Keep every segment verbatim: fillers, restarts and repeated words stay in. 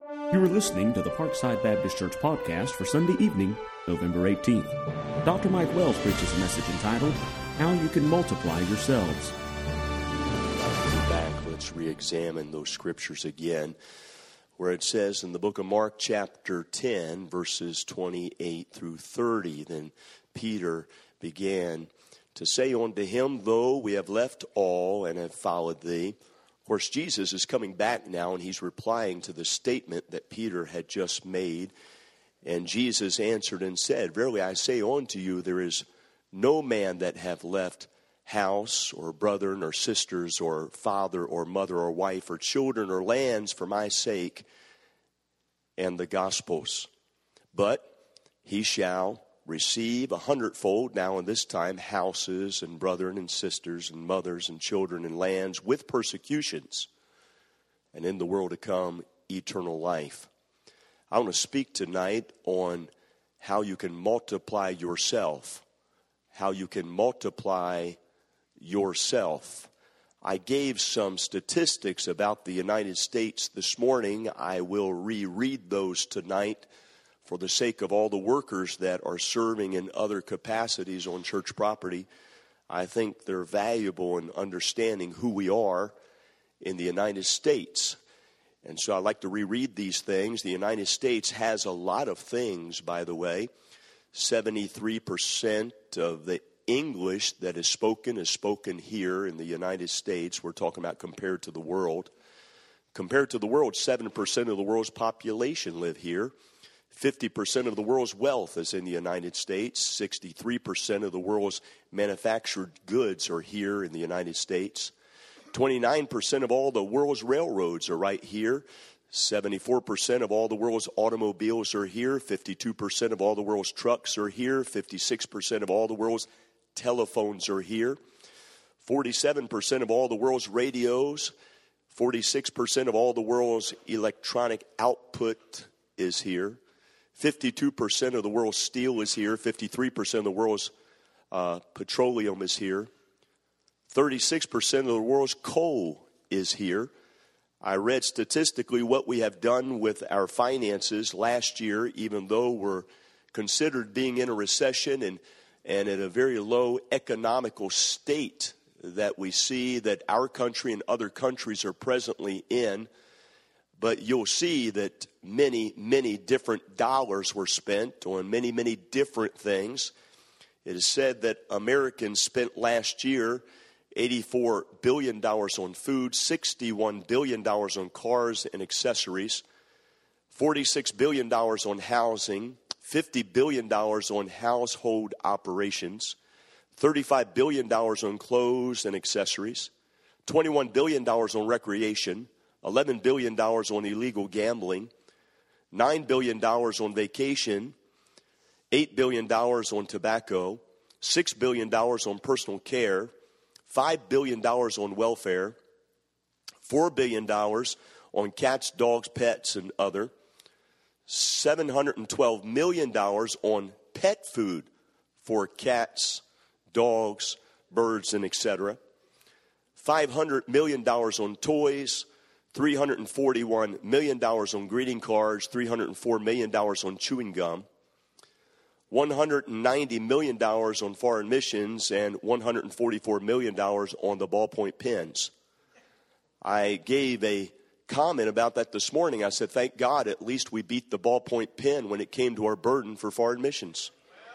You are listening to the Parkside Baptist Church podcast for Sunday evening, November eighteenth. Doctor Mike Wells preaches a message entitled, How You Can Multiply Yourselves. Back, let's re-examine those scriptures again, where it says in the book of Mark chapter ten, verses twenty-eight through thirty, then Peter began to say unto him, Though we have left all and have followed thee. Of course, Jesus is coming back now, and he's replying to the statement that Peter had just made. And Jesus answered and said, Verily I say unto you, there is no man that hath left house or brethren or sisters or father or mother or wife or children or lands for my sake and the gospel's, but he shall receive a hundredfold now in this time houses and brethren and sisters and mothers and children and lands with persecutions, and in the world to come eternal life. I want to speak tonight on how you can multiply yourself, how you can multiply yourself. I gave some statistics about the United States this morning. I will reread those tonight for the sake of all the workers that are serving in other capacities on church property. I think they're valuable in understanding who we are in the United States. And so I'd like to reread these things. The United States has a lot of things, by the way. seventy-three percent of the English that is spoken is spoken here in the United States. We're talking about compared to the world. Compared to the world, seven percent of the world's population live here. fifty percent of the world's wealth is in the United States. sixty-three percent of the world's manufactured goods are here in the United States. twenty-nine percent of all the world's railroads are right here. seventy-four percent of all the world's automobiles are here. fifty-two percent of all the world's trucks are here. fifty-six percent of all the world's telephones are here. forty-seven percent of all the world's radios. forty-six percent of all the world's electronic output is here. fifty-two percent of the world's steel is here. fifty-three percent of the world's uh, petroleum is here. thirty-six percent of the world's coal is here. I read statistically what we have done with our finances last year, even though we're considered being in a recession and, and at a very low economical state that we see that our country and other countries are presently in. But you'll see that many, many different dollars were spent on many, many different things. It is said that Americans spent last year eighty-four billion dollars on food, sixty-one billion dollars on cars and accessories, forty-six billion dollars on housing, fifty billion dollars on household operations, thirty-five billion dollars on clothes and accessories, twenty-one billion dollars on recreation, eleven billion dollars on illegal gambling, nine billion dollars on vacation, eight billion dollars on tobacco, six billion dollars on personal care, five billion dollars on welfare, four billion dollars on cats, dogs, pets, and other, seven hundred twelve million dollars on pet food for cats, dogs, birds, and et cetera, five hundred million dollars on toys, three hundred forty-one million dollars on greeting cards, three hundred four million dollars on chewing gum, one hundred ninety million dollars on foreign missions, and one hundred forty-four million dollars on the ballpoint pens. I gave a comment about that this morning. I said, thank God at least we beat the ballpoint pen when it came to our burden for foreign missions.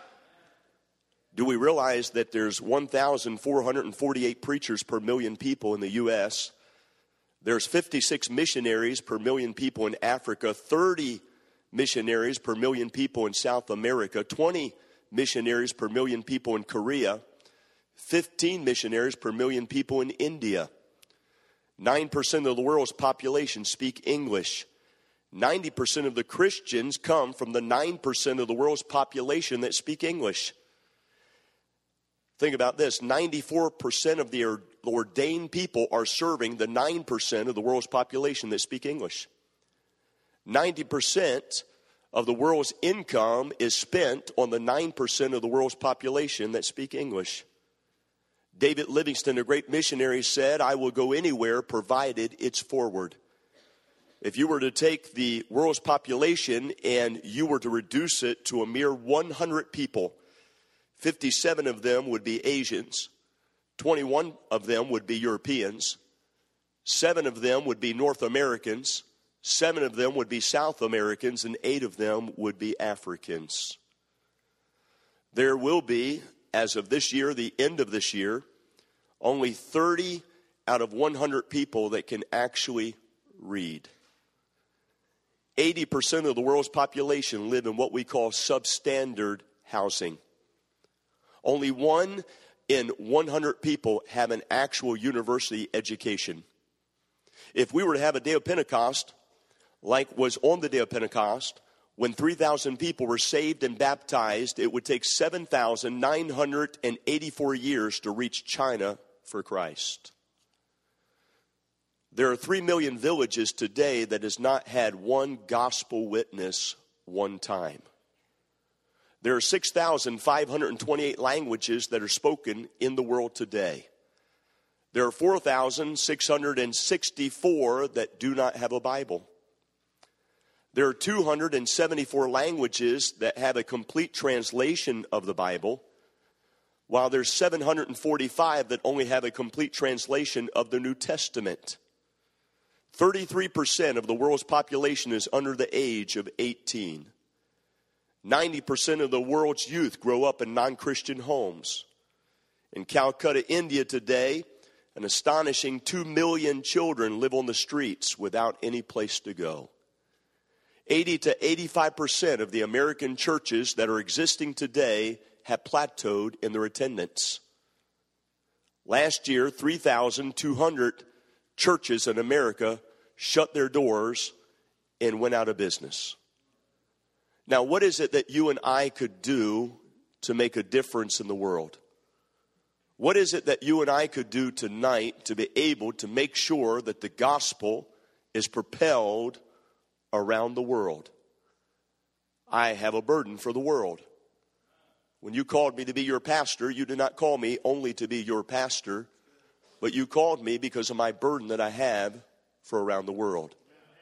Do we realize that there's one thousand four hundred forty-eight preachers per million people in the U S? There's fifty-six missionaries per million people in Africa, thirty missionaries per million people in South America, twenty missionaries per million people in Korea, fifteen missionaries per million people in India. nine percent of the world's population speak English. ninety percent of the Christians come from the nine percent of the world's population that speak English. Think about this, ninety-four percent of the ordained people are serving the nine percent of the world's population that speak English. ninety percent of the world's income is spent on the nine percent of the world's population that speak English. David Livingstone, a great missionary, said, I will go anywhere provided it's forward. If you were to take the world's population and you were to reduce it to a mere one hundred people, fifty-seven of them would be Asians, twenty-one of them would be Europeans, seven of them would be North Americans, seven of them would be South Americans, and eight of them would be Africans. There will be, as of this year, the end of this year, only thirty out of one hundred people that can actually read. eighty percent of the world's population live in what we call substandard housing. Only one in one hundred people have an actual university education. If we were to have a day of Pentecost, like was on the day of Pentecost, when three thousand people were saved and baptized, it would take seven thousand nine hundred eighty-four years to reach China for Christ. There are three million villages today that has not had one gospel witness one time. There are six thousand five hundred twenty-eight languages that are spoken in the world today. There are four thousand six hundred sixty-four that do not have a Bible. There are two hundred seventy-four languages that have a complete translation of the Bible, while there's seven hundred forty-five that only have a complete translation of the New Testament. thirty-three percent of the world's population is under the age of eighteen. ninety percent of the world's youth grow up in non-Christian homes. In Calcutta, India today, an astonishing two million children live on the streets without any place to go. eighty to eighty-five percent of the American churches that are existing today have plateaued in their attendance. Last year, three thousand two hundred churches in America shut their doors and went out of business. Now, what is it that you and I could do to make a difference in the world? What is it that you and I could do tonight to be able to make sure that the gospel is propelled around the world? I have a burden for the world. When you called me to be your pastor, you did not call me only to be your pastor, but you called me because of my burden that I have for around the world.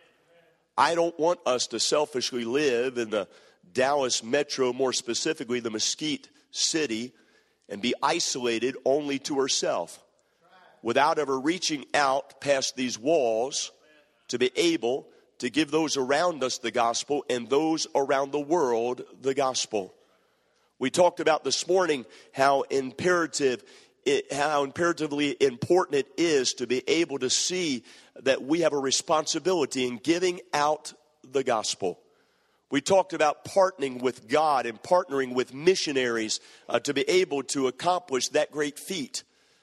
I don't want us to selfishly live in the Dallas metro, more specifically the Mesquite city, and be isolated only to ourselves without ever reaching out past these walls to be able to give those around us the gospel and those around the world the gospel. We talked about this morning how imperative It, how imperatively important it is to be able to see that we have a responsibility in giving out the gospel. We talked about partnering with God and partnering with missionaries uh, to be able to accomplish that great feat.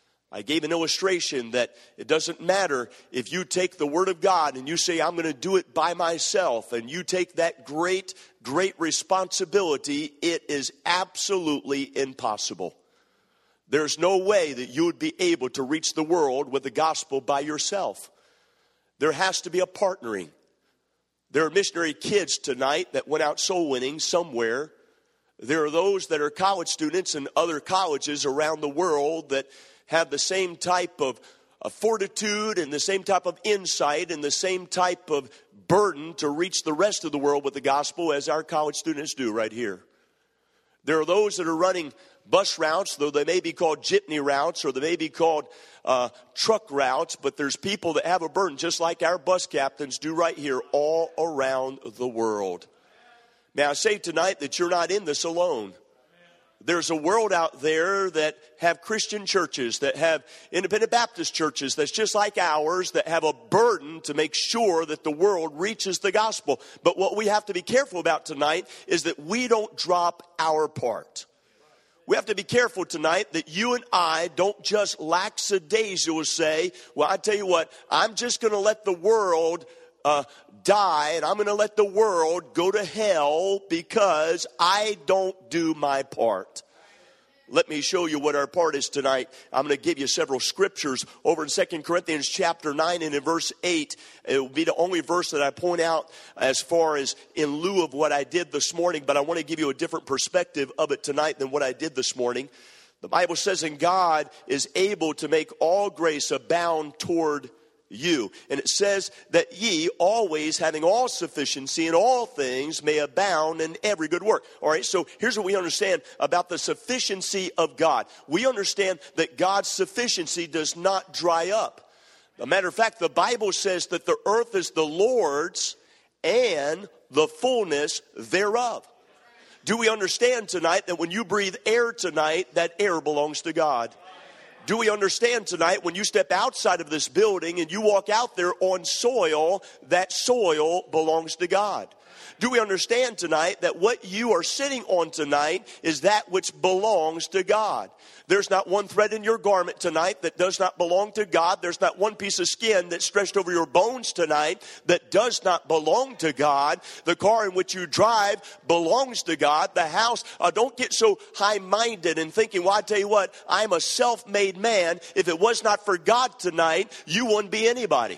I gave an illustration that it doesn't matter if you take the word of God and you say, I'm going to do it by myself, and you take that great, great responsibility, it is absolutely impossible. There's no way that you would be able to reach the world with the gospel by yourself. There has to be a partnering. There are missionary kids tonight that went out soul winning somewhere. There are those that are college students in other colleges around the world that have the same type of uh, fortitude and the same type of insight and the same type of burden to reach the rest of the world with the gospel as our college students do right here. There are those that are running bus routes, though they may be called jitney routes or they may be called uh, truck routes, but there's people that have a burden just like our bus captains do right here all around the world. May I say tonight that you're not in this alone. There's a world out there that have Christian churches, that have independent Baptist churches that's just like ours, that have a burden to make sure that the world reaches the gospel. But what we have to be careful about tonight is that we don't drop our part. We have to be careful tonight that you and I don't just lackadaisically say, well, I tell you what, I'm just going to let the world uh, die and I'm going to let the world go to hell because I don't do my part. Let me show you what our part is tonight. I'm going to give you several scriptures over in Second Corinthians chapter nine and in verse eight. It will be the only verse that I point out as far as in lieu of what I did this morning, but I want to give you a different perspective of it tonight than what I did this morning. The Bible says, and God is able to make all grace abound toward you. And it says that ye always having all sufficiency in all things may abound in every good work. All right, so here's what we understand about the sufficiency of God. We understand that God's sufficiency does not dry up. As a matter of fact, the Bible says that the earth is the Lord's and the fullness thereof. Do we understand tonight that when you breathe air tonight, that air belongs to God? Do we understand tonight when you step outside of this building and you walk out there on soil, that soil belongs to God? Do we understand tonight that what you are sitting on tonight is that which belongs to God? There's not one thread in your garment tonight that does not belong to God. There's not one piece of skin that's stretched over your bones tonight that does not belong to God. The car in which you drive belongs to God. The house, uh, don't get so high-minded and thinking, well, I tell you what, I'm a self-made man. If it was not for God tonight, you wouldn't be anybody.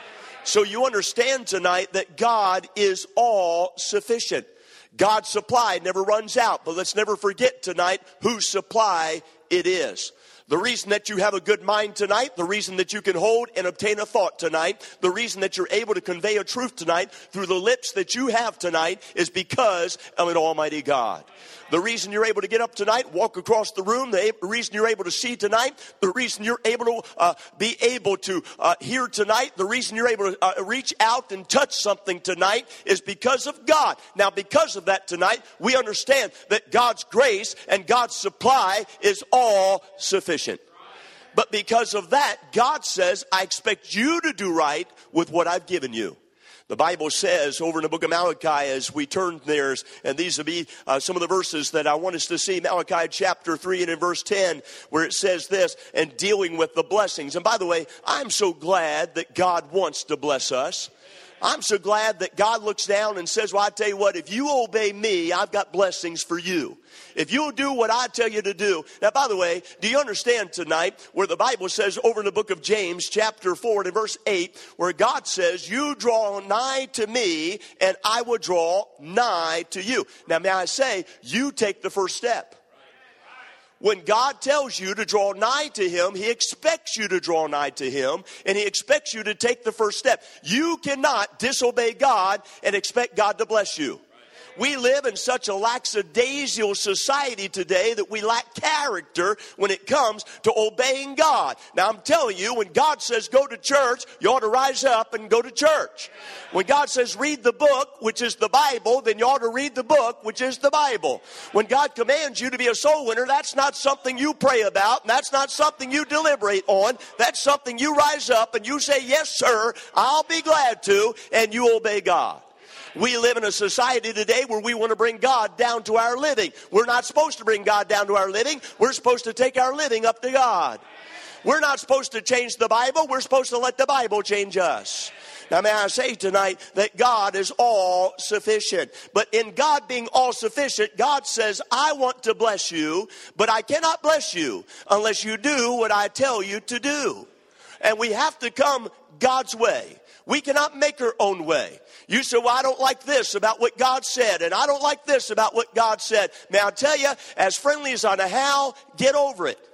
So you understand tonight that God is all sufficient. God's supply never runs out. But let's never forget tonight whose supply it is. The reason that you have a good mind tonight, the reason that you can hold and obtain a thought tonight, the reason that you're able to convey a truth tonight through the lips that you have tonight is because of an almighty God. The reason you're able to get up tonight, walk across the room, the reason you're able to see tonight, the reason you're able to uh, be able to uh, hear tonight, the reason you're able to uh, reach out and touch something tonight is because of God. Now, because of that tonight, we understand that God's grace and God's supply is all sufficient. But because of that, God says, I expect you to do right with what I've given you. The Bible says over in the book of Malachi, as we turn there, and these will be uh, some of the verses that I want us to see. Malachi chapter three and in verse ten, where it says this, and dealing with the blessings. And by the way, I'm so glad that God wants to bless us. I'm so glad that God looks down and says, well, I tell you what, if you obey me, I've got blessings for you. If you'll do what I tell you to do. Now, by the way, do you understand tonight where the Bible says over in the book of James, chapter four and verse eight, where God says, you draw nigh to me and I will draw nigh to you. Now, may I say, you take the first step. When God tells you to draw nigh to him, he expects you to draw nigh to him, and he expects you to take the first step. You cannot disobey God and expect God to bless you. We live in such a lackadaisical society today that we lack character when it comes to obeying God. Now, I'm telling you, when God says go to church, you ought to rise up and go to church. When God says read the book, which is the Bible, then you ought to read the book, which is the Bible. When God commands you to be a soul winner, that's not something you pray about, and that's not something you deliberate on. That's something you rise up and you say, yes, sir, I'll be glad to, and you obey God. We live in a society today where we want to bring God down to our living. We're not supposed to bring God down to our living. We're supposed to take our living up to God. We're not supposed to change the Bible. We're supposed to let the Bible change us. Now, may I say tonight that God is all sufficient. But in God being all sufficient, God says, I want to bless you, but I cannot bless you unless you do what I tell you to do. And we have to come God's way. We cannot make our own way. You say, well, I don't like this about what God said, and I don't like this about what God said. May I tell you, as friendly as I know how, get over it.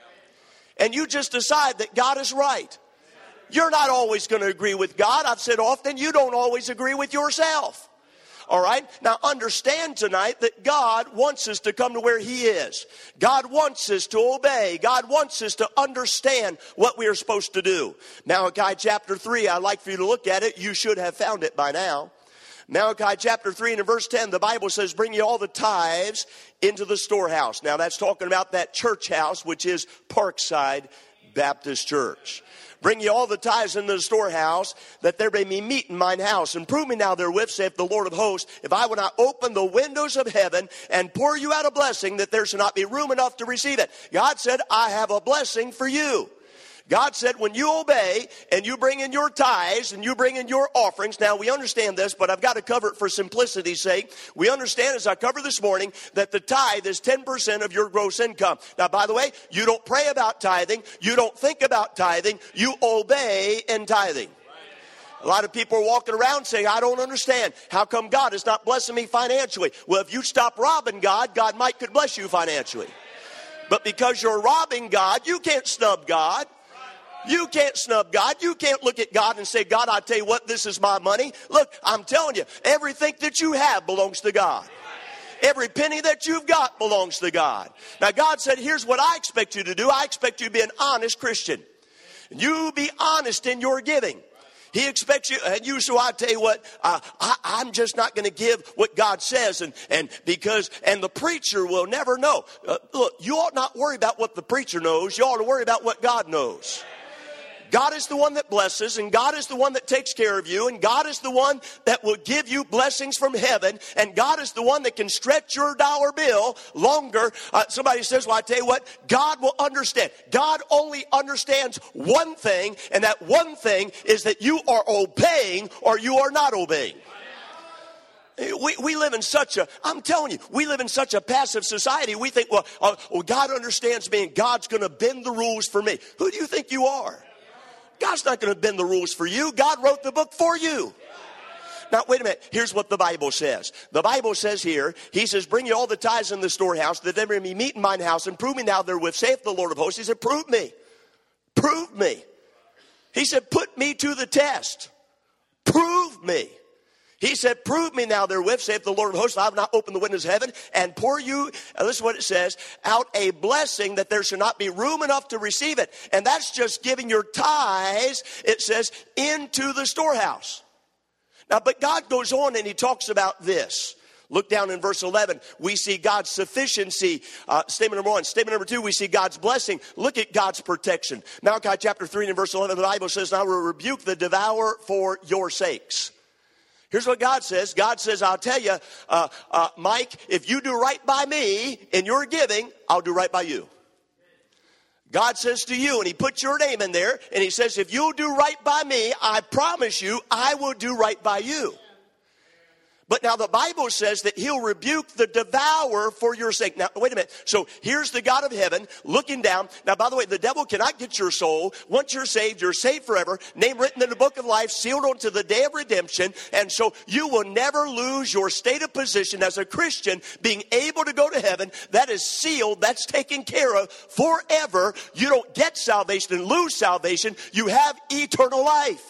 And you just decide that God is right. You're not always going to agree with God. I've said often, you don't always agree with yourself. All right? Now, understand tonight that God wants us to come to where he is. God wants us to obey. God wants us to understand what we are supposed to do. Malachi chapter three, I'd like for you to look at it. You should have found it by now. Malachi chapter three and in verse ten, the Bible says, bring ye all the tithes into the storehouse. Now, that's talking about that church house, which is Parkside Baptist Church. Bring ye all the tithes into the storehouse, that there may be meat in mine house. And prove me now therewith, saith the Lord of hosts, if I will not open the windows of heaven and pour you out a blessing, that there shall not be room enough to receive it. God said, I have a blessing for you. God said, when you obey and you bring in your tithes and you bring in your offerings, now we understand this, but I've got to cover it for simplicity's sake. We understand, as I covered this morning, that the tithe is ten percent of your gross income. Now, by the way, you don't pray about tithing. You don't think about tithing. You obey in tithing. A lot of people are walking around saying, I don't understand. How come God is not blessing me financially? Well, if you stop robbing God, God might could bless you financially. But because you're robbing God, you can't snub God. You can't snub God. You can't look at God and say, God, I tell you what, this is my money. Look, I'm telling you, everything that you have belongs to God. Every penny that you've got belongs to God. Now, God said, here's what I expect you to do. I expect you to be an honest Christian. You be honest in your giving. He expects you, and you, so I tell you what, uh, I, I'm just not going to give what God says, and, and because, and the preacher will never know. Uh, look, you ought not worry about what the preacher knows. You ought to worry about what God knows. God is the one that blesses, and God is the one that takes care of you, and God is the one that will give you blessings from heaven, and God is the one that can stretch your dollar bill longer. Uh, somebody says, well, I tell you what, God will understand. God only understands one thing, and that one thing is that you are obeying or you are not obeying. We, we live in such a, I'm telling you, we live in such a passive society. We think, well, uh, well God understands me, and God's going to bend the rules for me. Who do you think you are? God's not going to bend the rules for you. God wrote the book for you. Now, wait a minute. Here's what the Bible says. The Bible says here, he says, bring you all the tithes in the storehouse, that there may be meat in mine house, and prove me now therewith, saith the Lord of hosts. He said, prove me. Prove me. He said, put me to the test. Prove me. He said, prove me now therewith, saith the Lord of hosts, I have not opened the windows of heaven, and pour you, and listen to what it says, out a blessing that there should not be room enough to receive it. And that's just giving your tithes, it says, into the storehouse. Now, but God goes on and he talks about this. Look down in verse eleven. We see God's sufficiency. Uh, statement number one. Statement number two, we see God's blessing. Look at God's protection. Malachi chapter three and verse eleven, the Bible says, and I will rebuke the devourer for your sakes. Here's what God says. God says, I'll tell you, uh, uh, Mike, if you do right by me in your giving, I'll do right by you. God says to you, and he puts your name in there, and he says, if you'll do right by me, I promise you, I will do right by you. But now the Bible says that he'll rebuke the devourer for your sake. Now, wait a minute. So here's the God of heaven looking down. Now, by the way, the devil cannot get your soul. Once you're saved, you're saved forever. Name written in the book of life, sealed unto the day of redemption. And so you will never lose your state of position as a Christian, being able to go to heaven. That is sealed. That's taken care of forever. You don't get salvation and lose salvation. You have eternal life.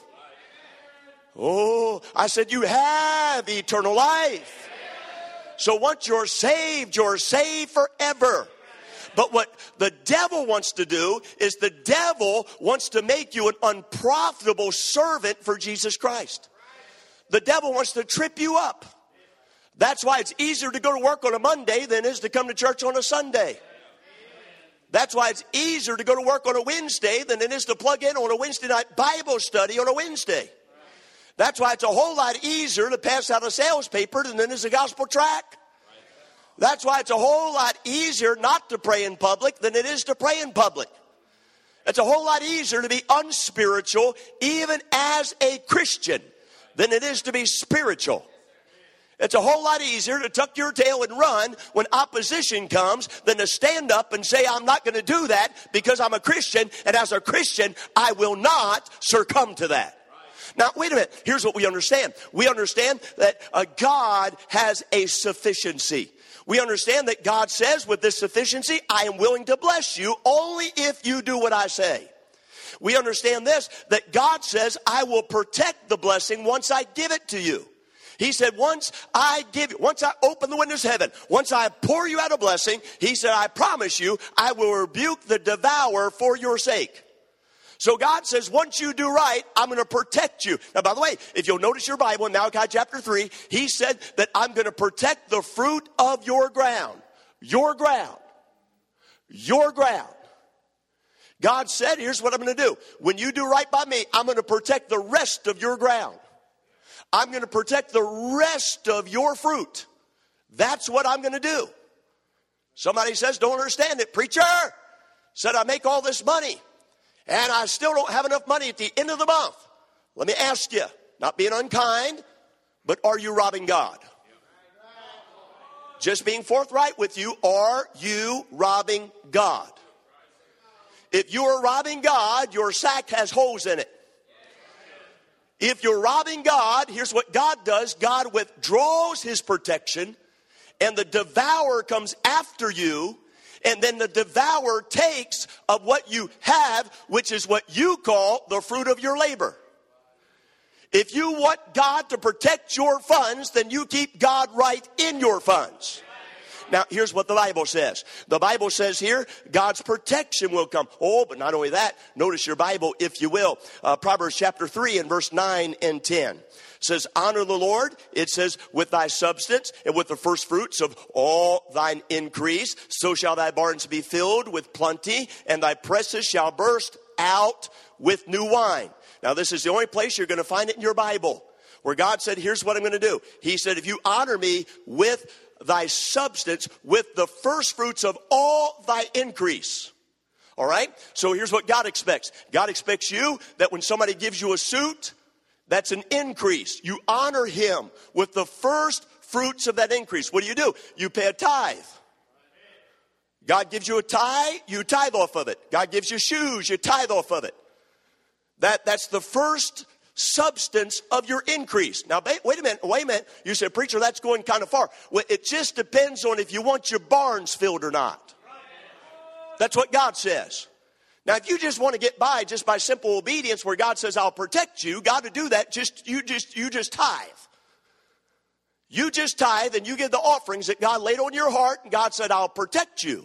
Oh, I said you have eternal life. So once you're saved, you're saved forever. But what the devil wants to do is the devil wants to make you an unprofitable servant for Jesus Christ. The devil wants to trip you up. That's why it's easier to go to work on a Monday than it is to come to church on a Sunday. That's why it's easier to go to work on a Wednesday than it is to plug in on a Wednesday night Bible study on a Wednesday. That's why it's a whole lot easier to pass out a sales paper than it is a gospel tract. That's why it's a whole lot easier not to pray in public than it is to pray in public. It's a whole lot easier to be unspiritual even as a Christian than it is to be spiritual. It's a whole lot easier to tuck your tail and run when opposition comes than to stand up and say, I'm not going to do that because I'm a Christian, and as a Christian, I will not succumb to that. Now, wait a minute. Here's what we understand. We understand that uh, God has a sufficiency. We understand that God says with this sufficiency, I am willing to bless you only if you do what I say. We understand this, that God says, I will protect the blessing once I give it to you. He said, once I give you, once I open the windows of heaven, once I pour you out a blessing, he said, I promise you, I will rebuke the devourer for your sake. So God says, once you do right, I'm going to protect you. Now, by the way, if you'll notice your Bible in Malachi chapter three, he said that I'm going to protect the fruit of your ground. Your ground. Your ground. God said, here's what I'm going to do. When you do right by me, I'm going to protect the rest of your ground. I'm going to protect the rest of your fruit. That's what I'm going to do. Somebody says, don't understand it. Preacher said, I make all this money, and I still don't have enough money at the end of the month. Let me ask you, not being unkind, but are you robbing God? Just being forthright with you, are you robbing God? If you are robbing God, your sack has holes in it. If you're robbing God, here's what God does. God withdraws his protection, and the devourer comes after you, And then the devourer takes of what you have, which is what you call the fruit of your labor. If you want God to protect your funds, then you keep God right in your funds. Now, here's what the Bible says. The Bible says here, God's protection will come. Oh, but not only that, notice your Bible, if you will. Uh, Proverbs chapter three and verse nine and ten. It says, honor the Lord, it says, with thy substance and with the first fruits of all thine increase. So shall thy barns be filled with plenty, and thy presses shall burst out with new wine. Now, this is the only place you're going to find it in your Bible where God said, here's what I'm going to do. He said, if you honor me with thy substance, with the first fruits of all thy increase. All right? So here's what God expects. God expects you that when somebody gives you a suit, that's an increase. You honor him with the first fruits of that increase. What do you do? You pay a tithe. God gives you a tithe, you tithe off of it. God gives you shoes, you tithe off of it. That, that's the first substance of your increase. Now, wait a minute, wait a minute. You said, preacher, that's going kind of far. Well, it just depends on if you want your barns filled or not. That's what God says. Now, if you just want to get by just by simple obedience where God says, I'll protect you, God to do that, just you just you just tithe. You just tithe and you give the offerings that God laid on your heart, and God said, I'll protect you.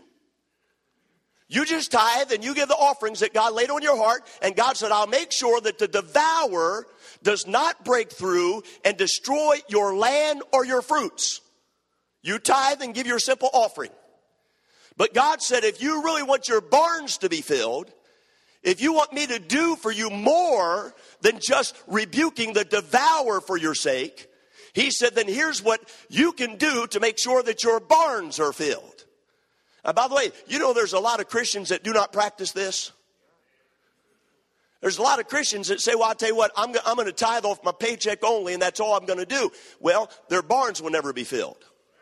You just tithe and you give the offerings that God laid on your heart, and God said, I'll make sure that the devourer does not break through and destroy your land or your fruits. You tithe and give your simple offering. But God said, if you really want your barns to be filled, if you want me to do for you more than just rebuking the devourer for your sake, he said, then here's what you can do to make sure that your barns are filled. Uh, by the way, you know there's a lot of Christians that do not practice this. There's a lot of Christians that say, well, I'll tell you what, I'm, go- I'm going to tithe off my paycheck only, and that's all I'm going to do. Well, their barns will never be filled.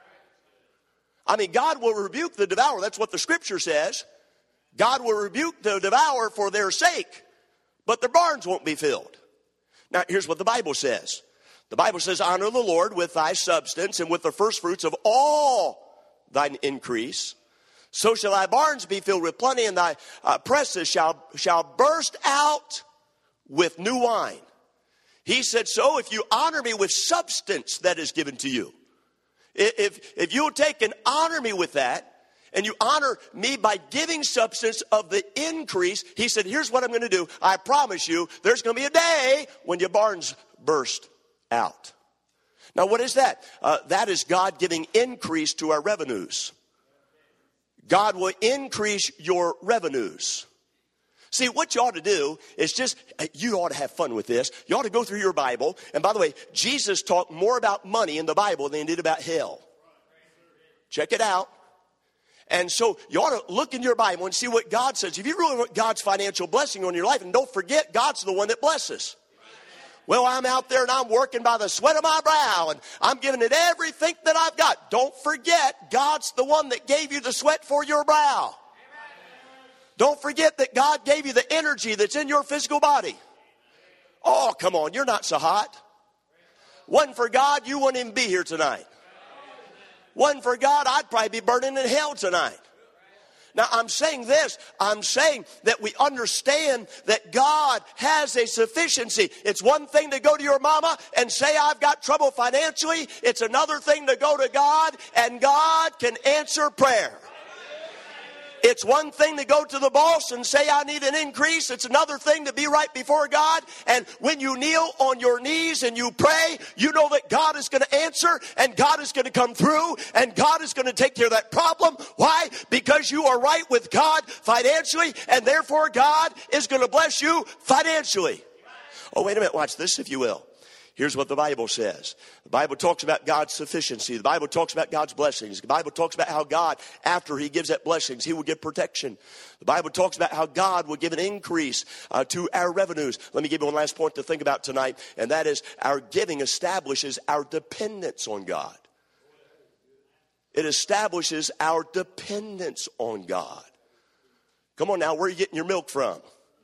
I mean, God will rebuke the devourer. That's what the scripture says. God will rebuke the devourer for their sake, but their barns won't be filled. Now, here's what the Bible says. The Bible says, honor the Lord with thy substance and with the first fruits of all thine increase. So shall thy barns be filled with plenty, and thy uh, presses shall, shall burst out with new wine. He said, so if you honor me with substance that is given to you, if, if you'll take and honor me with that, and you honor me by giving substance of the increase, he said, here's what I'm going to do. I promise you, there's going to be a day when your barns burst out. Now, what is that? Uh, that is God giving increase to our revenues. God will increase your revenues. See, what you ought to do is just, you ought to have fun with this. You ought to go through your Bible. And by the way, Jesus talked more about money in the Bible than he did about hell. Check it out. And so you ought to look in your Bible and see what God says. If you really want God's financial blessing on your life, and don't forget, God's the one that blesses. Well, I'm out there and I'm working by the sweat of my brow and I'm giving it everything that I've got. Don't forget, God's the one that gave you the sweat for your brow. Don't forget that God gave you the energy that's in your physical body. Oh, come on, you're not so hot. Wasn't for God, you wouldn't even be here tonight. Wasn't for God, I'd probably be burning in hell tonight. Now, I'm saying this. I'm saying that we understand that God has a sufficiency. It's one thing to go to your mama and say, I've got trouble financially. It's another thing to go to God, and God can answer prayer. It's one thing to go to the boss and say, I need an increase. It's another thing to be right before God. And when you kneel on your knees and you pray, you know that God is going to answer and God is going to come through and God is going to take care of that problem. Why? Because you are right with God financially, and therefore God is going to bless you financially. Oh, wait a minute. Watch this, if you will. Here's what the Bible says. The Bible talks about God's sufficiency. The Bible talks about God's blessings. The Bible talks about how God, after he gives that blessings, he will give protection. The Bible talks about how God will give an increase uh, to our revenues. Let me give you one last point to think about tonight, and that is our giving establishes our dependence on God. It establishes our dependence on God. Come on now, where are you getting your milk from?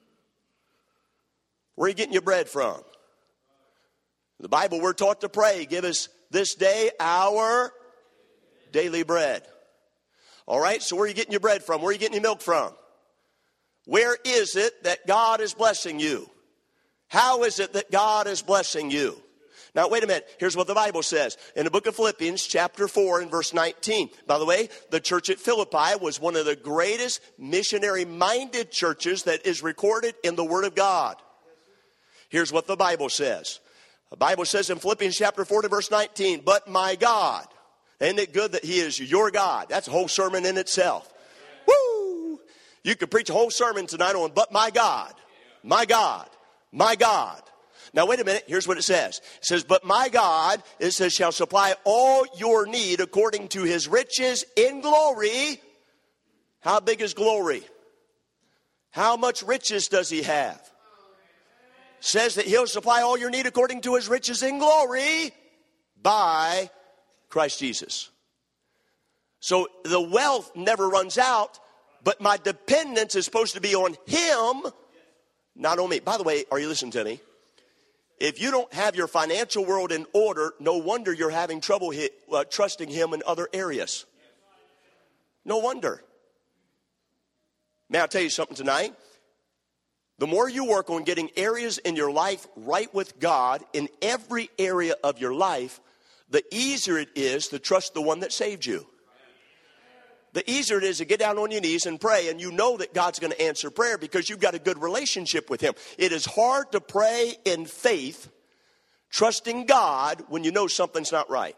Where are you getting your bread from? In the Bible, we're taught to pray, give us this day our daily bread. All right, so where are you getting your bread from? Where are you getting your milk from? Where is it that God is blessing you? How is it that God is blessing you? Now, wait a minute. Here's what the Bible says. In the book of Philippians, chapter four and verse nineteen. By the way, the church at Philippi was one of the greatest missionary-minded churches that is recorded in the Word of God. Here's what the Bible says. The Bible says in Philippians chapter four and verse nineteen, but my God, isn't it good that He is your God? That's a whole sermon in itself. Woo! You could preach a whole sermon tonight on, but my God, my God, my God. Now, wait a minute. Here's what it says. It says, but my God, it says, shall supply all your need according to His riches in glory. How big is glory? How much riches does He have? Says that He'll supply all your need according to His riches in glory by Christ Jesus. So the wealth never runs out, but my dependence is supposed to be on Him, not on me. By the way, are you listening to me? If you don't have your financial world in order, no wonder you're having trouble hit, uh, trusting Him in other areas. No wonder. May I tell you something tonight? The more you work on getting areas in your life right with God in every area of your life, the easier it is to trust the one that saved you. The easier it is to get down on your knees and pray, and you know that God's going to answer prayer because you've got a good relationship with Him. It is hard to pray in faith, trusting God when you know something's not right.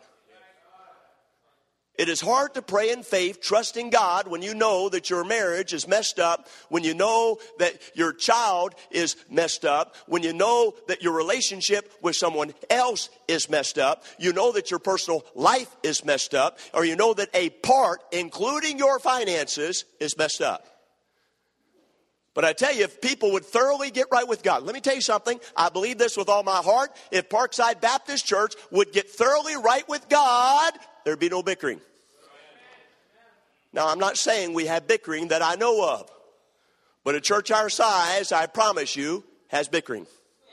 It is hard to pray in faith, trusting God when you know that your marriage is messed up, when you know that your child is messed up, when you know that your relationship with someone else is messed up, you know that your personal life is messed up, or you know that a part, including your finances, is messed up. But I tell you, if people would thoroughly get right with God, let me tell you something. I believe this with all my heart. If Parkside Baptist Church would get thoroughly right with God, there'd be no bickering. Now, I'm not saying we have bickering that I know of. But a church our size, I promise you, has bickering.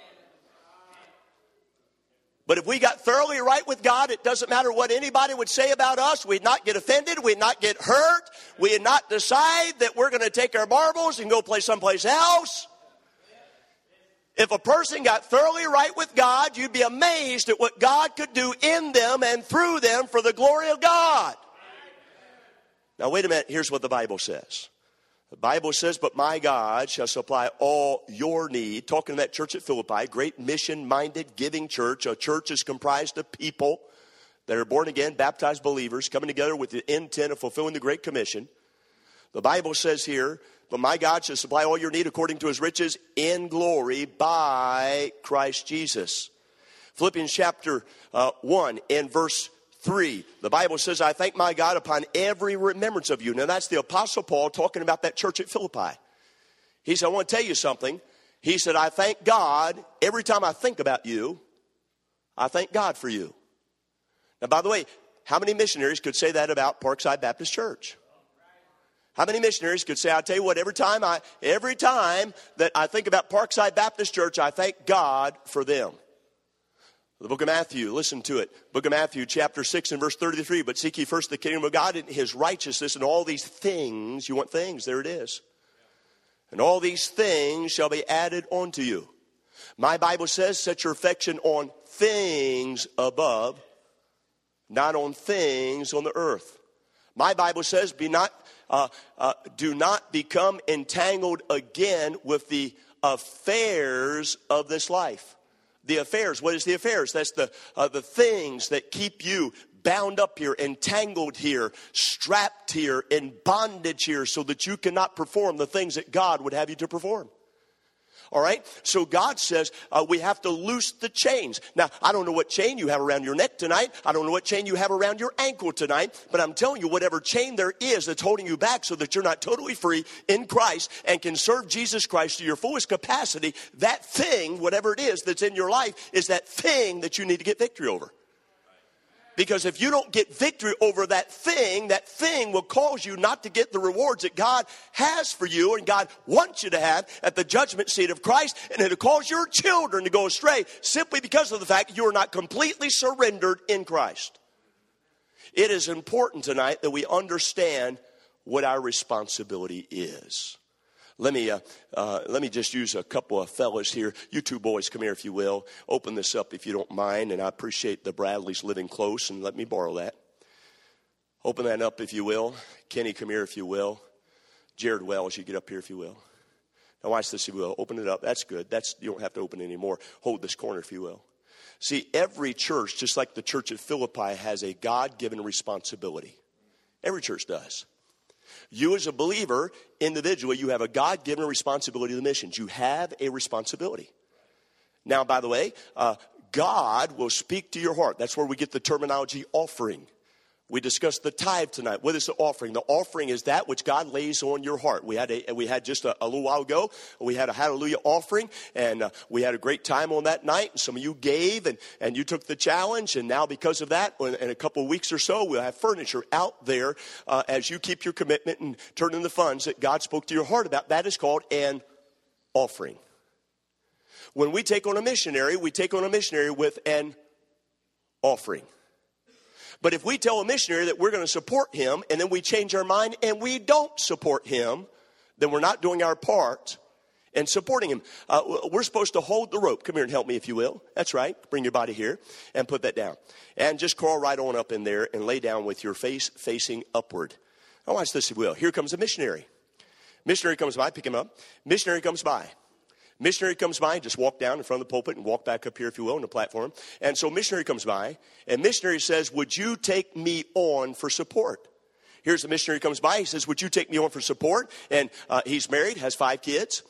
But if we got thoroughly right with God, it doesn't matter what anybody would say about us. We'd not get offended. We'd not get hurt. We'd not decide that we're going to take our marbles and go play someplace else. If a person got thoroughly right with God, you'd be amazed at what God could do in them and through them for the glory of God. Now, wait a minute. Here's what the Bible says. The Bible says, but my God shall supply all your need. Talking to that church at Philippi, great mission-minded, giving church. A church is comprised of people that are born again, baptized believers, coming together with the intent of fulfilling the Great Commission. The Bible says here, but my God shall supply all your need according to His riches in glory by Christ Jesus. Philippians chapter uh, one and verse three, the Bible says, I thank my God upon every remembrance of you. Now, that's the Apostle Paul talking about that church at Philippi. He said, I want to tell you something. He said, I thank God every time I think about you. I thank God for you. Now, by the way, how many missionaries could say that about Parkside Baptist Church? How many missionaries could say, I'll tell you what, every time I, every time that I think about Parkside Baptist Church, I thank God for them. The book of Matthew, listen to it. Book of Matthew, chapter six and verse thirty-three. But seek ye first the kingdom of God and His righteousness, and all these things, you want things, there it is. And all these things shall be added unto you. My Bible says, set your affection on things above, not on things on the earth. My Bible says, be not, uh, uh, do not become entangled again with the affairs of this life. The affairs, what is the affairs? That's the uh, the things that keep you bound up here, entangled here, strapped here, in bondage here, so that you cannot perform the things that God would have you to perform. All right? So God says uh, we have to loose the chains. Now, I don't know what chain you have around your neck tonight. I don't know what chain you have around your ankle tonight. But I'm telling you, whatever chain there is that's holding you back so that you're not totally free in Christ and can serve Jesus Christ to your fullest capacity, that thing, whatever it is that's in your life, is that thing that you need to get victory over. Because if you don't get victory over that thing, that thing will cause you not to get the rewards that God has for you and God wants you to have at the judgment seat of Christ. And it'll cause your children to go astray simply because of the fact you are not completely surrendered in Christ. It is important tonight that we understand what our responsibility is. Let me uh, uh, let me just use a couple of fellas here. You two boys, come here if you will. Open this up if you don't mind, and I appreciate the Bradleys living close, and let me borrow that. Open that up if you will. Kenny, come here if you will. Jared Wells, you get up here if you will. Now watch this if you will. Open it up. That's good. That's you don't have to open it anymore. Hold this corner if you will. See, every church, just like the church at Philippi, has a God-given responsibility. Every church does. You as a believer, individually, you have a God-given responsibility to the missions. You have a responsibility. Now, by the way, uh, God will speak to your heart. That's where we get the terminology offering. We discussed the tithe tonight. What is the offering? The offering is that which God lays on your heart. We had a, we had just a, a little while ago, we had a hallelujah offering, and uh, we had a great time on that night. And some of you gave, and, and you took the challenge, and now because of that, in a couple of weeks or so, we'll have furniture out there uh, as you keep your commitment and turn in the funds that God spoke to your heart about. That is called an offering. When we take on a missionary, we take on a missionary with an offering. But if we tell a missionary that we're going to support him and then we change our mind and we don't support him, then we're not doing our part in supporting him. Uh, we're supposed to hold the rope. Come here and help me if you will. That's right. Bring your body here and put that down. And just crawl right on up in there and lay down with your face facing upward. Now watch this if you will. Here comes a missionary. Missionary comes by. Pick him up. Missionary comes by. Missionary comes by, just walk down in front of the pulpit and walk back up here, if you will, on the platform. And so missionary comes by, and missionary says, would you take me on for support? Here's the missionary comes by. He says, would you take me on for support? And uh, he's married, has five kids.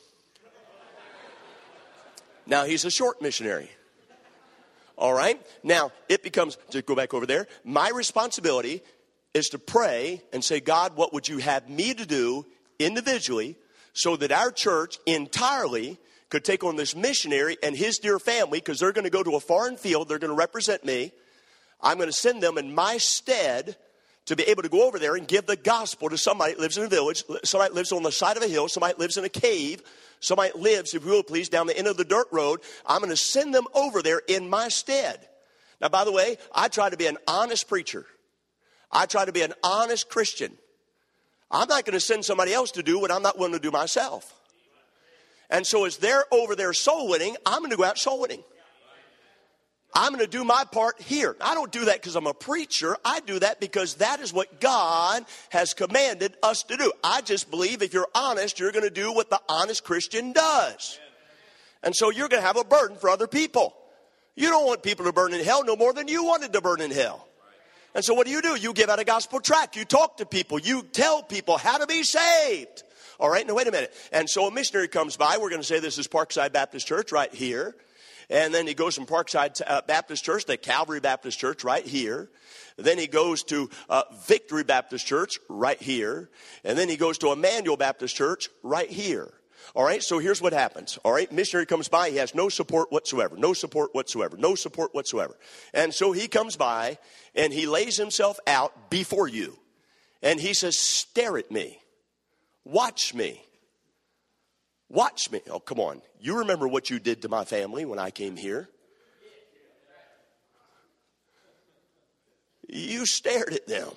Now, he's a short missionary. All right? Now, it becomes, just go back over there. My responsibility is to pray and say, God, what would you have me to do individually so that our church entirely could take on this missionary and his dear family, because they're going to go to a foreign field. They're going to represent me. I'm going to send them in my stead to be able to go over there and give the gospel to somebody that lives in a village, somebody that lives on the side of a hill, somebody that lives in a cave, somebody that lives, if you will please, down the end of the dirt road. I'm going to send them over there in my stead. Now, by the way, I try to be an honest preacher. I try to be an honest Christian. I'm not going to send somebody else to do what I'm not willing to do myself. And so as they're over there soul winning, I'm going to go out soul winning. I'm going to do my part here. I don't do that because I'm a preacher. I do that because that is what God has commanded us to do. I just believe if you're honest, you're going to do what the honest Christian does. And so you're going to have a burden for other people. You don't want people to burn in hell no more than you wanted to burn in hell. And so what do you do? You give out a gospel tract. You talk to people. You tell people how to be saved. All right, now wait a minute. And so a missionary comes by. We're going to say this is Parkside Baptist Church right here. And then he goes from Parkside uh, Baptist Church to Calvary Baptist Church right here. Then he goes to uh, Victory Baptist Church right here. And then he goes to Emmanuel Baptist Church right here. All right, so here's what happens. All right, missionary comes by. He has no support whatsoever. No support whatsoever. No support whatsoever. And so he comes by and he lays himself out before you. And he says, stare at me. Watch me. Watch me. Oh, come on. You remember what you did to my family when I came here. You stared at them.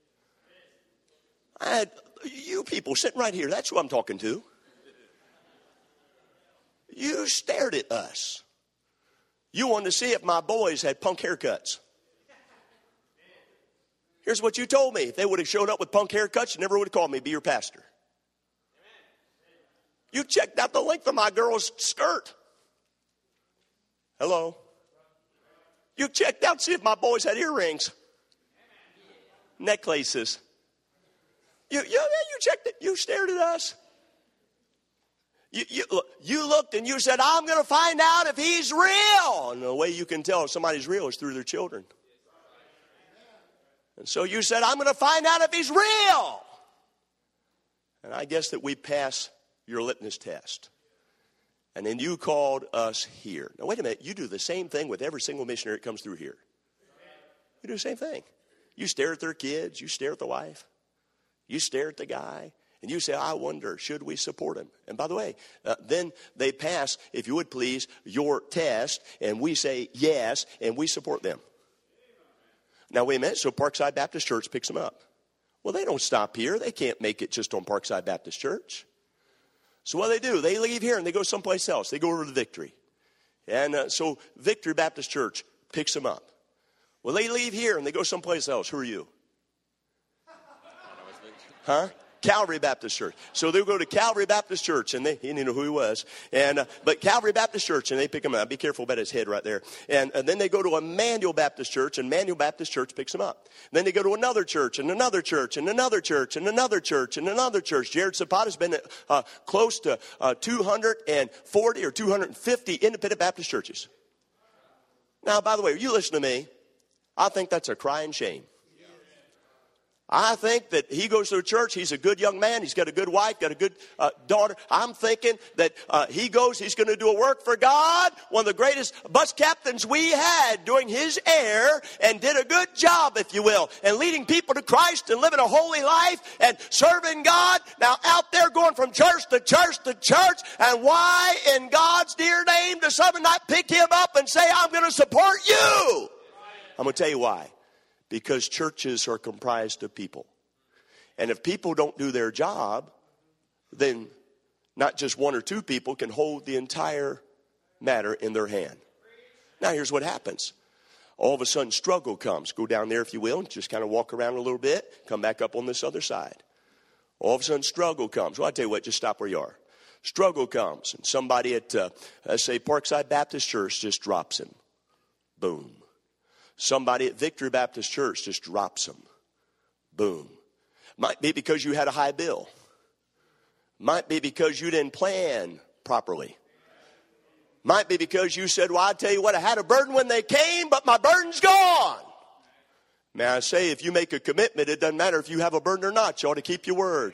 I had you people sitting right here. That's who I'm talking to. You stared at us. You wanted to see if my boys had punk haircuts. Here's what you told me. If they would have showed up with punk haircuts, you never would have called me to be your pastor. You checked out the length of my girl's skirt. Hello? You checked out to see if my boys had earrings. Necklaces. You, you, you checked it. You stared at us. You, you, you looked and you said, I'm going to find out if he's real. And the way you can tell if somebody's real is through their children. And so you said, I'm going to find out if he's real. And I guess that we pass your litmus test. And then you called us here. Now, wait a minute. You do the same thing with every single missionary that comes through here. You do the same thing. You stare at their kids. You stare at the wife. You stare at the guy. And you say, I wonder, should we support him? And by the way, uh, then they pass, if you would please, your test. And we say yes, and we support them. Now, wait a minute. So Parkside Baptist Church picks them up. Well, they don't stop here. They can't make it just on Parkside Baptist Church. So what do they do? They leave here and they go someplace else. They go over to Victory. And uh, so Victory Baptist Church picks them up. Well, they leave here and they go someplace else. Who are you? Huh? Calvary Baptist Church. So they'll go to Calvary Baptist Church, and they, he didn't know who he was. And uh, but Calvary Baptist Church, and they pick him up. Be careful about his head right there. And, and then they go to Emmanuel Baptist Church, and Emmanuel Baptist Church picks him up. And then they go to another church, and another church, and another church, and another church, and another church. Jared Zapata's been at uh, close to uh, two hundred forty or two hundred fifty independent Baptist churches. Now, by the way, you listen to me. I think that's a crying shame. I think that he goes to a church. He's a good young man. He's got a good wife, got a good uh, daughter. I'm thinking that uh, he goes, he's going to do a work for God. One of the greatest bus captains we had during his air, and did a good job, if you will, and leading people to Christ and living a holy life and serving God. Now out there going from church to church to church. And why in God's dear name does someone not pick him up and say, I'm going to support you? I'm going to tell you why. Because churches are comprised of people. And if people don't do their job, then not just one or two people can hold the entire matter in their hand. Now here's what happens. All of a sudden struggle comes. Go down there if you will and just kind of walk around a little bit. Come back up on this other side. All of a sudden struggle comes. Well, I tell you what, just stop where you are. Struggle comes. And somebody at, uh, uh, say, Parkside Baptist Church just drops him. Boom. Somebody at Victory Baptist Church just drops them. Boom. Might be because you had a high bill. Might be because you didn't plan properly. Might be because you said, well, I tell you what, I had a burden when they came, but my burden's gone. May I say, if you make a commitment, it doesn't matter if you have a burden or not. You ought to keep your word.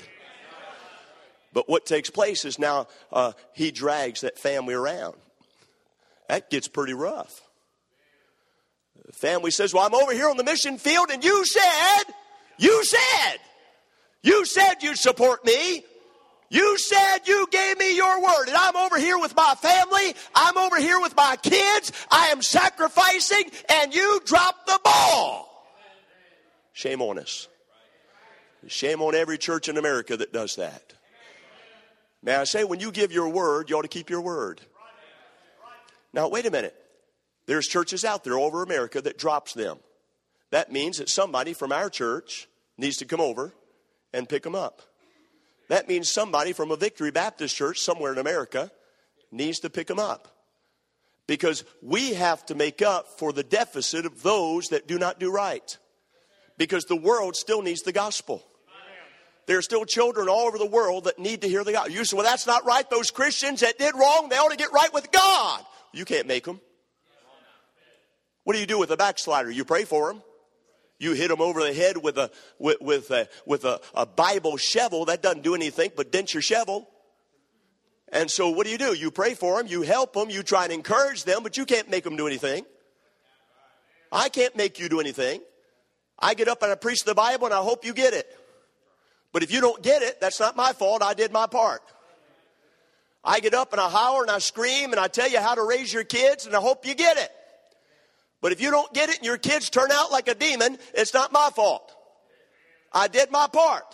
But what takes place is now uh, he drags that family around. That gets pretty rough. The family says, well, I'm over here on the mission field, and you said, you said, you said you'd support me. You said you gave me your word, and I'm over here with my family. I'm over here with my kids. I am sacrificing, and you dropped the ball. Shame on us. Shame on every church in America that does that. May I say, when you give your word, you ought to keep your word. Now, wait a minute. There's churches out there all over America that drops them. That means that somebody from our church needs to come over and pick them up. That means somebody from a Victory Baptist Church somewhere in America needs to pick them up. Because we have to make up for the deficit of those that do not do right. Because the world still needs the gospel. There are still children all over the world that need to hear the gospel. You say, well, that's not right. Those Christians that did wrong, they ought to get right with God. You can't make them. What do you do with a backslider? You pray for him. You hit him over the head with a with, with a with a, a Bible shovel. That doesn't do anything but dent your shovel. And so what do you do? You pray for them. You help them. You try and encourage them, but you can't make them do anything. I can't make you do anything. I get up and I preach the Bible and I hope you get it. But if you don't get it, that's not my fault. I did my part. I get up and I holler and I scream and I tell you how to raise your kids and I hope you get it. But if you don't get it and your kids turn out like a demon, it's not my fault. I did my part.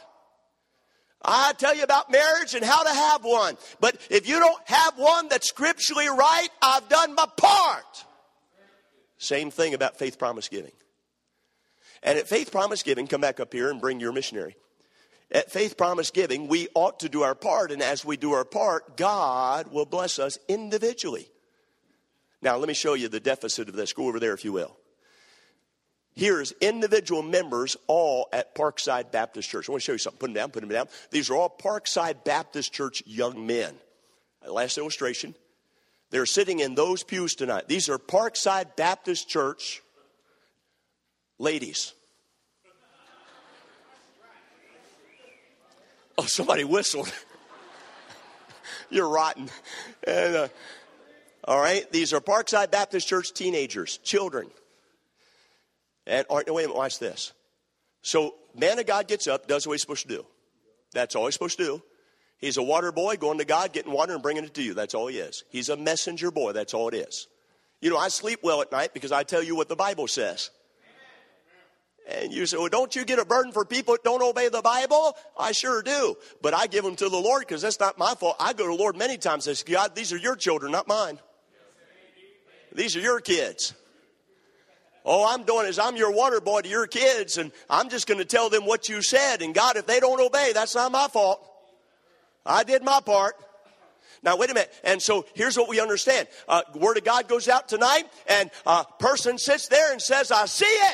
I tell you about marriage and how to have one. But if you don't have one that's scripturally right, I've done my part. Same thing about Faith Promise Giving. And at Faith Promise Giving, come back up here and bring your missionary. At Faith Promise Giving, we ought to do our part. And as we do our part, God will bless us individually. Now, let me show you the deficit of this. Go over there, if you will. Here's individual members all at Parkside Baptist Church. I want to show you something. Put them down, put them down. These are all Parkside Baptist Church young men. Last illustration. They're sitting in those pews tonight. These are Parkside Baptist Church ladies. Oh, somebody whistled. You're rotten. And, uh, all right, these are Parkside Baptist Church teenagers, children. And all right, no, wait a minute, watch this. So, man of God gets up, does what he's supposed to do. That's all he's supposed to do. He's a water boy going to God, getting water and bringing it to you. That's all he is. He's a messenger boy. That's all it is. You know, I sleep well at night because I tell you what the Bible says. And you say, well, don't you get a burden for people that don't obey the Bible? I sure do. But I give them to the Lord because that's not my fault. I go to the Lord many times and say, God, these are your children, not mine. These are your kids. All I'm doing is I'm your water boy to your kids, and I'm just going to tell them what you said. And God, if they don't obey, that's not my fault. I did my part. Now, wait a minute. And so here's what we understand. Uh, Word of God goes out tonight, and a person sits there and says, I see it.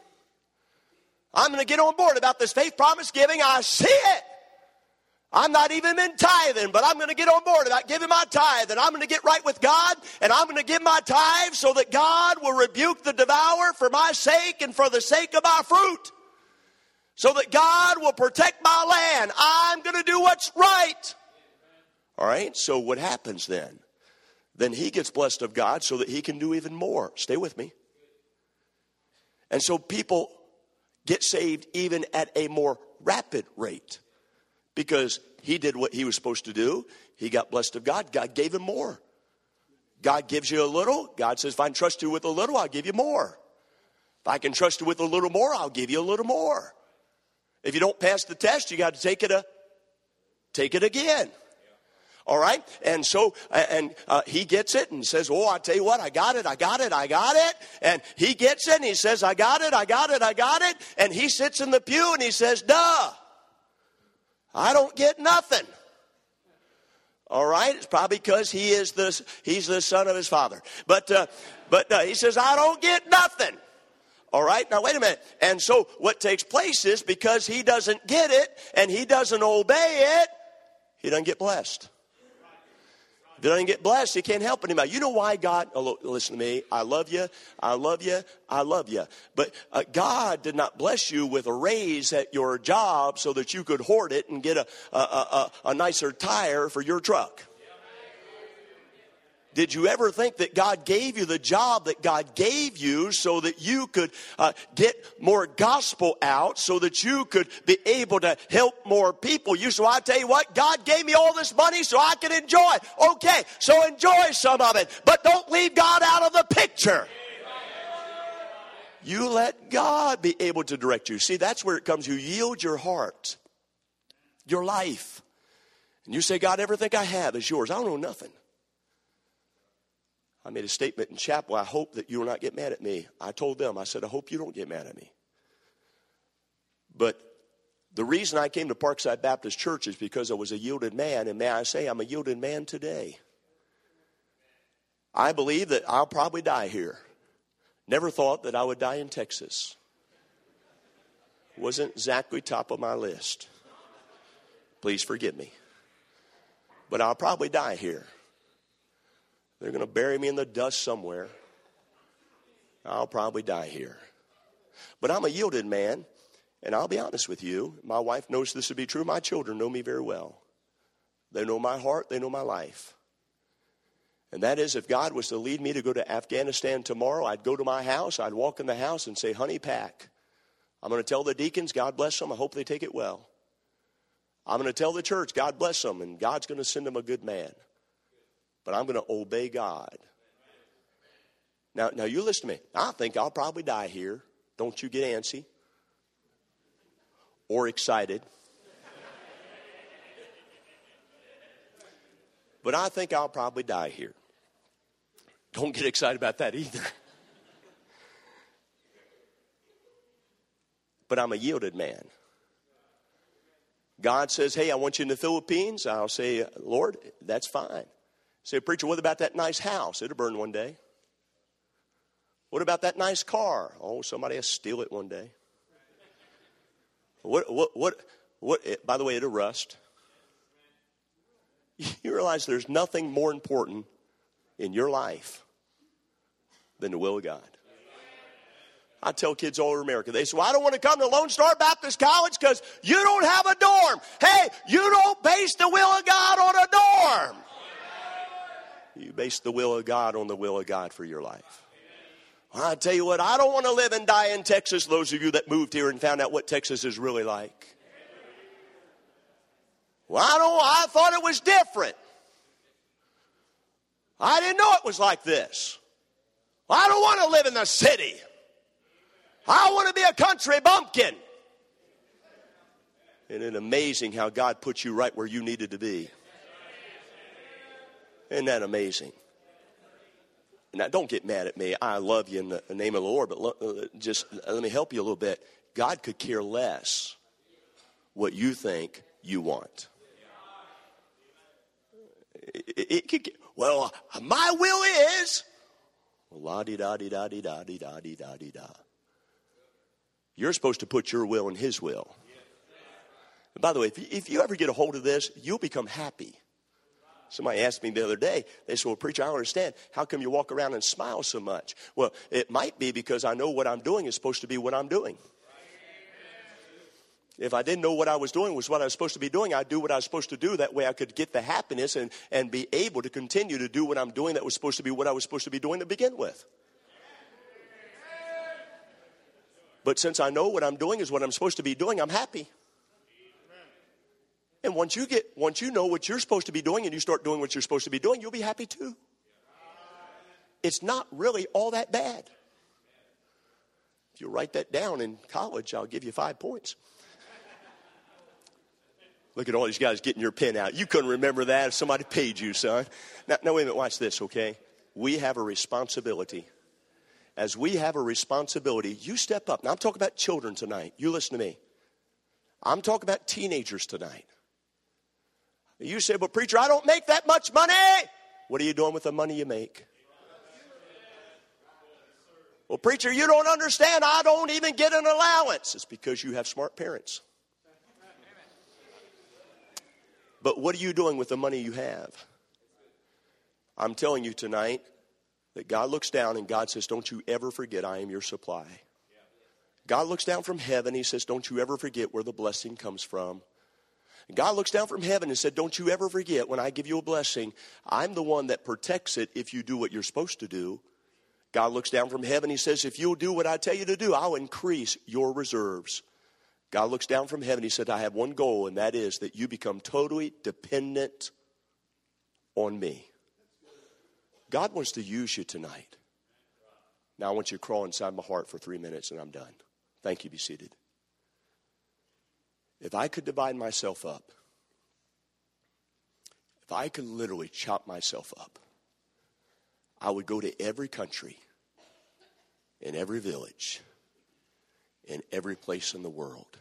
I'm going to get on board about this faith promise giving. I see it. I'm not even in tithing, but I'm going to get on board about giving my tithe, and I'm going to get right with God, and I'm going to give my tithe so that God will rebuke the devourer for my sake and for the sake of my fruit, so that God will protect my land. I'm going to do what's right. All right, so what happens then? Then he gets blessed of God so that he can do even more. Stay with me. And so people get saved even at a more rapid rate because he did what he was supposed to do. He got blessed of God. God gave him more. God gives you a little. God says, if I can trust you with a little, I'll give you more. If I can trust you with a little more, I'll give you a little more. If you don't pass the test, you got to take it a, take it again. All right. And so, and uh, he gets it and says, oh, I tell you what, I got it. I got it. I got it. And he gets it and he says, I got it. I got it. I got it. And he sits in the pew and he says, duh, I don't get nothing. All right. It's probably because he is the, he's the son of his father. But, uh, but uh, he says, I don't get nothing. All right. Now, wait a minute. And so what takes place is because he doesn't get it and he doesn't obey it, he doesn't get blessed. If he doesn't get blessed, he can't help anybody. You know why God, oh, listen to me, I love you, I love you, I love you. But uh, God did not bless you with a raise at your job so that you could hoard it and get a, a, a, a nicer tire for your truck. Did you ever think that God gave you the job that God gave you so that you could uh, get more gospel out, so that you could be able to help more people? You, so I tell you what, God gave me all this money so I can enjoy. Okay, so enjoy some of it, but don't leave God out of the picture. You let God be able to direct you. See, that's where it comes. You yield your heart, your life. And you say, God, everything I have is yours. I don't know nothing. I made a statement in chapel. I hope that you will not get mad at me. I told them, I said, I hope you don't get mad at me. But the reason I came to Parkside Baptist Church is because I was a yielded man. And may I say, I'm a yielded man today. I believe that I'll probably die here. Never thought that I would die in Texas. Wasn't exactly top of my list. Please forgive me. But I'll probably die here. They're going to bury me in the dust somewhere. I'll probably die here. But I'm a yielded man, and I'll be honest with you. My wife knows this to be true. My children know me very well. They know my heart. They know my life. And that is, if God was to lead me to go to Afghanistan tomorrow, I'd go to my house. I'd walk in the house and say, honey, pack. I'm going to tell the deacons, God bless them. I hope they take it well. I'm going to tell the church, God bless them, and God's going to send them a good man. But I'm going to obey God. Now, now you listen to me. I think I'll probably die here. Don't you get antsy or excited. But I think I'll probably die here. Don't get excited about that either. But I'm a yielded man. God says, hey, I want you in the Philippines. I'll say, Lord, that's fine. Say, preacher, what about that nice house? It'll burn one day. What about that nice car? Oh, somebody will steal it one day. What, what, what, what, it, by the way, it'll rust. You realize there's nothing more important in your life than the will of God. I tell kids all over America, they say, well, I don't want to come to Lone Star Baptist College because you don't have a dorm. Hey, you don't base the will of God on a dorm. You base the will of God on the will of God for your life. Well, I tell you what, I don't want to live and die in Texas, those of you that moved here and found out what Texas is really like. Well, I don't, I thought it was different. I didn't know it was like this. Well, I don't want to live in the city. I want to be a country bumpkin. Isn't it amazing how God put you right where you needed to be? Isn't that amazing? Now, don't get mad at me. I love you in the name of the Lord, but lo- just let me help you a little bit. God could care less what you think you want. It, it could get, well, my will is, well, la-di-da-di-da-di-da-di-da-di-da-di-da. You're supposed to put your will in his will. And by the way, if you, if you ever get a hold of this, you'll become happy. Somebody asked me the other day, they said, well, preacher, I don't understand. How come you walk around and smile so much? Well, it might be because I know what I'm doing is supposed to be what I'm doing. If I didn't know what I was doing was what I was supposed to be doing, I'd do what I was supposed to do. That way I could get the happiness and, and be able to continue to do what I'm doing that was supposed to be what I was supposed to be doing to begin with. But since I know what I'm doing is what I'm supposed to be doing, I'm happy. And once you get, once you know what you're supposed to be doing and you start doing what you're supposed to be doing, you'll be happy too. It's not really all that bad. If you write that down in college, I'll give you five points. Look at all these guys getting your pen out. You couldn't remember that if somebody paid you, son. Now, now wait a minute, watch this, okay? We have a responsibility. As we have a responsibility, you step up. Now, I'm talking about children tonight. You listen to me. I'm talking about teenagers tonight. You say, well, preacher, I don't make that much money. What are you doing with the money you make? Well, preacher, you don't understand. I don't even get an allowance. It's because you have smart parents. But what are you doing with the money you have? I'm telling you tonight that God looks down and God says, don't you ever forget I am your supply. God looks down from heaven. He says, don't you ever forget where the blessing comes from. God looks down from heaven and said, don't you ever forget when I give you a blessing, I'm the one that protects it if you do what you're supposed to do. God looks down from heaven. He says, if you'll do what I tell you to do, I'll increase your reserves. God looks down from heaven. He said, I have one goal, and that is that you become totally dependent on me. God wants to use you tonight. Now I want you to crawl inside my heart for three minutes and I'm done. Thank you. Be seated. If I could divide myself up, if I could literally chop myself up, I would go to every country, in every village, in every place in the world.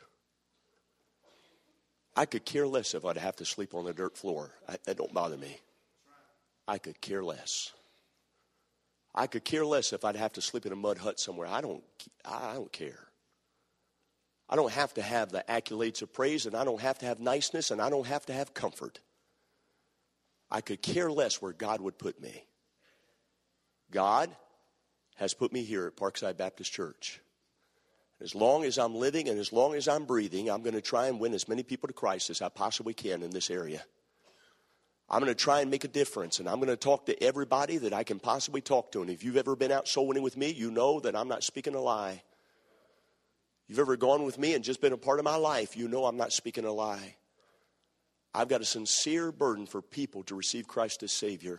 I could care less if I'd have to sleep on the dirt floor. I, that don't bother me. I could care less. I could care less if I'd have to sleep in a mud hut somewhere. I don't, I don't care. I don't have to have the accolades of praise, and I don't have to have niceness, and I don't have to have comfort. I could care less where God would put me. God has put me here at Parkside Baptist Church. As long as I'm living and as long as I'm breathing, I'm going to try and win as many people to Christ as I possibly can in this area. I'm going to try and make a difference, and I'm going to talk to everybody that I can possibly talk to. And if you've ever been out soul winning with me, you know that I'm not speaking a lie. You've ever gone with me and just been a part of my life, you know I'm not speaking a lie. I've got a sincere burden for people to receive Christ as Savior.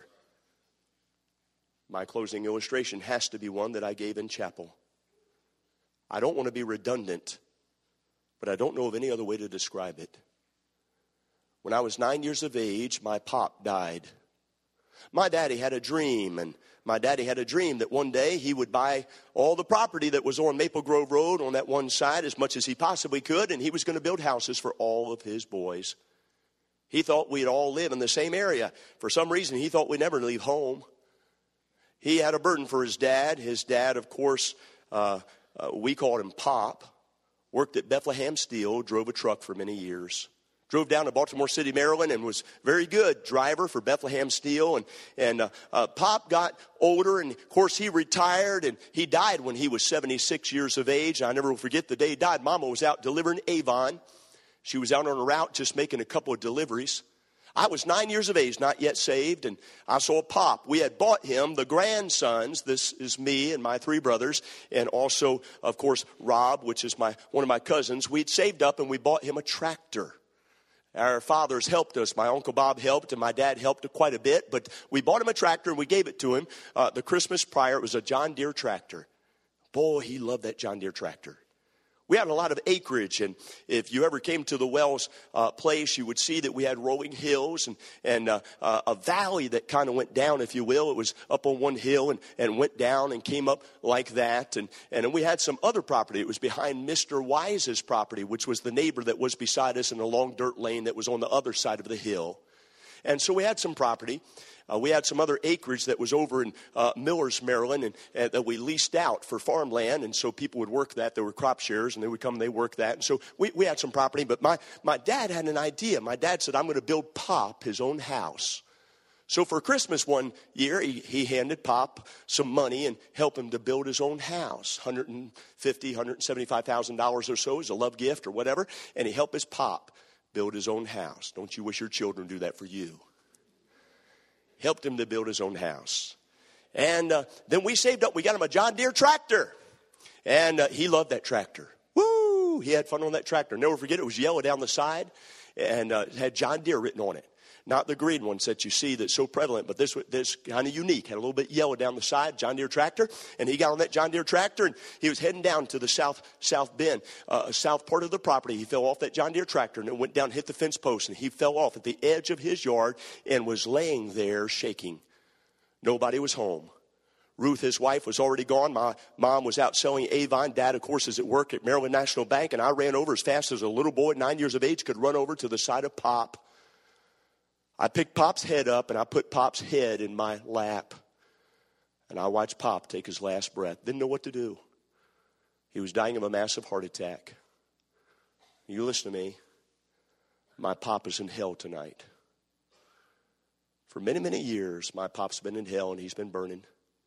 My closing illustration has to be one that I gave in chapel. I don't want to be redundant, but I don't know of any other way to describe it. When I was nine years of age, my pop died. My daddy had a dream, and my daddy had a dream that one day he would buy all the property that was on Maple Grove Road on that one side as much as he possibly could, and he was going to build houses for all of his boys. He thought we'd all live in the same area. For some reason, he thought we'd never leave home. He had a burden for his dad. His dad, of course, uh, uh, we called him Pop, worked at Bethlehem Steel, drove a truck for many years. Drove down to Baltimore City, Maryland, and was very good driver for Bethlehem Steel. And, and uh, uh, Pop got older, and, of course, he retired, and he died when he was seventy-six years of age. I never will forget the day he died. Mama was out delivering Avon. She was out on a route just making a couple of deliveries. I was nine years of age, not yet saved, and I saw Pop. We had bought him the grandsons. This is me and my three brothers, and also, of course, Rob, which is my one of my cousins. We'd saved up, and we bought him a tractor. Our fathers helped us. My Uncle Bob helped, and my dad helped quite a bit. But we bought him a tractor, and we gave it to him uh, the Christmas prior. It was a John Deere tractor. Boy, he loved that John Deere tractor. We had a lot of acreage, and if you ever came to the Wells uh, place, you would see that we had rolling hills and, and uh, uh, a valley that kind of went down, if you will. It was up on one hill and, and went down and came up like that. And, and we had some other property. It was behind Mister Wise's property, which was the neighbor that was beside us in a long dirt lane that was on the other side of the hill. And so we had some property. Uh, we had some other acreage that was over in uh, Millers, Maryland, and, and that we leased out for farmland. And so people would work that. There were crop shares, and they would come and they work that. And so we, we had some property. But my, my dad had an idea. My dad said, I'm going to build Pop his own house. So for Christmas one year, he, he handed Pop some money and helped him to build his own house, one hundred fifty thousand dollars, one hundred seventy-five thousand dollars or so as a love gift or whatever. And he helped his Pop build his own house. Don't you wish your children do that for you? Helped him to build his own house. And uh, then we saved up. We got him a John Deere tractor. And uh, he loved that tractor. Woo! He had fun on that tractor. Never forget, it was yellow down the side. And uh, it had John Deere written on it. Not the green ones that you see that's so prevalent, but this this kind of unique. Had a little bit yellow down the side, John Deere tractor. And he got on that John Deere tractor, and he was heading down to the south south bend, uh, south part of the property. He fell off that John Deere tractor, and it went down, hit the fence post, and he fell off at the edge of his yard and was laying there shaking. Nobody was home. Ruth, his wife, was already gone. My mom was out selling Avon. Dad, of course, is at work at Maryland National Bank, and I ran over as fast as a little boy, nine years of age, could run over to the side of Pop. I picked Pop's head up, and I put Pop's head in my lap. And I watched Pop take his last breath. Didn't know what to do. He was dying of a massive heart attack. You listen to me. My Pop is in hell tonight. For many, many years, my Pop's been in hell, and he's been burning.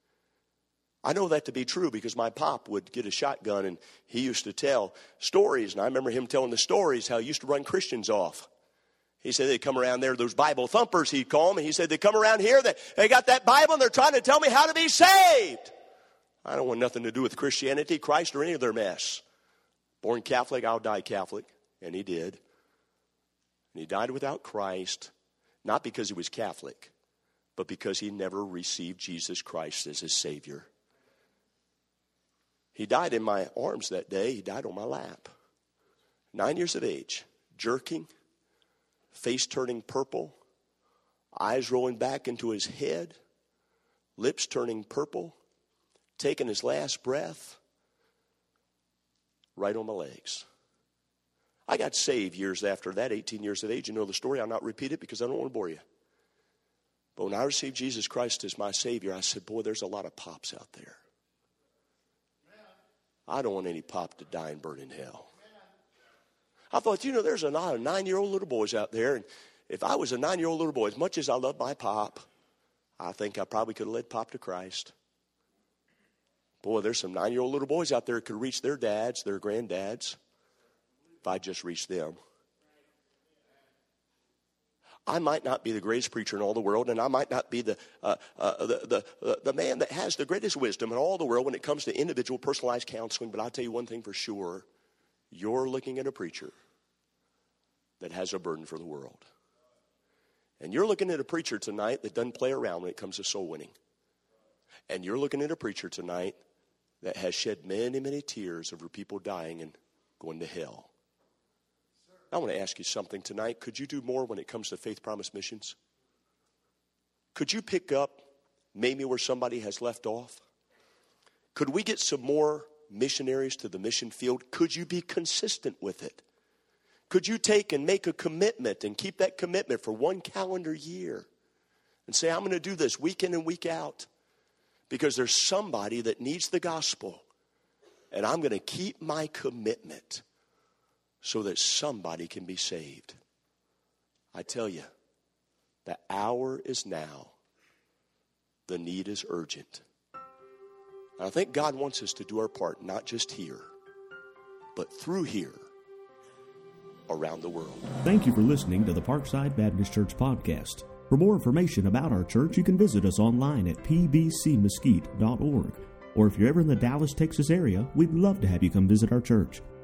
I know that to be true because my Pop would get a shotgun, and he used to tell stories. And I remember him telling the stories how he used to run Christians off. He said they'd come around there, those Bible thumpers, he'd call them. And he said, they come around here, they, they got that Bible, and they're trying to tell me how to be saved. I don't want nothing to do with Christianity, Christ, or any of their mess. Born Catholic, I'll die Catholic. And he did. And he died without Christ, not because he was Catholic, but because he never received Jesus Christ as his Savior. He died in my arms that day. He died on my lap. Nine years of age, jerking. Face turning purple, eyes rolling back into his head, lips turning purple, taking his last breath right on my legs. I got saved years after that, eighteen years of age. You know the story. I'll not repeat it because I don't want to bore you. But when I received Jesus Christ as my Savior, I said, boy, there's a lot of Pops out there. I don't want any Pop to die and burn in hell. I thought, you know, there's a lot of nine-year-old little boys out there. And if I was a nine-year-old little boy, as much as I love my Pop, I think I probably could have led Pop to Christ. Boy, there's some nine-year-old little boys out there that could reach their dads, their granddads, if I just reached them. I might not be the greatest preacher in all the world, and I might not be the, uh, uh, the, the, the man that has the greatest wisdom in all the world when it comes to individual personalized counseling, but I'll tell you one thing for sure. You're looking at a preacher that has a burden for the world. And you're looking at a preacher tonight that doesn't play around when it comes to soul winning. And you're looking at a preacher tonight that has shed many, many tears over people dying and going to hell. I want to ask you something tonight. Could you do more when it comes to Faith Promise Missions? Could you pick up maybe where somebody has left off? Could we get some more missionaries to the mission field? Could you be consistent with it? Could you take and make a commitment and keep that commitment for one calendar year and say, I'm going to do this week in and week out because there's somebody that needs the gospel and I'm going to keep my commitment so that somebody can be saved. I tell you, the hour is now. The need is urgent. I think God wants us to do our part, not just here, but through here, around the world. Thank you for listening to the Parkside Baptist Church podcast. For more information about our church, you can visit us online at p b c mesquite dot org. Or if you're ever in the Dallas, Texas area, we'd love to have you come visit our church.